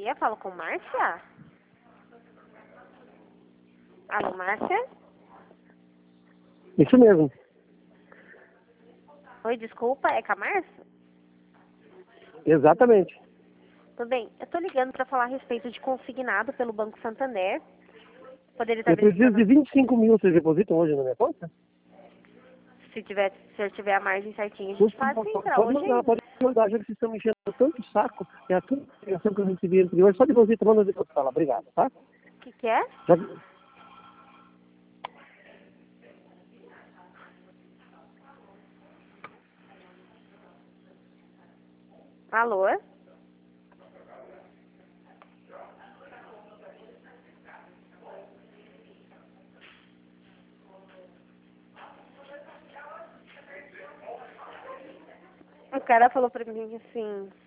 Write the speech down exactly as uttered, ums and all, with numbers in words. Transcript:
dia, falo com Márcia. Alô, Márcia? Isso mesmo. Oi, desculpa, é com a Márcia? Exatamente. Tudo bem, eu tô ligando para falar a respeito de consignado pelo Banco Santander. Poderia estar Eu preciso verificando de vinte e cinco mil, vocês depositam hoje na minha conta? se, tiver, se eu tiver a margem certinha, a Por gente faz favor, sim, pra pode hoje mandar, ainda. pode mandar, já que vocês estão me enchendo tanto saco, é a tua ligação que eu recebi anterior, só deposita, manda depositar lá, obrigado, tá? O que que é? Já... Alô? O cara falou pra mim assim...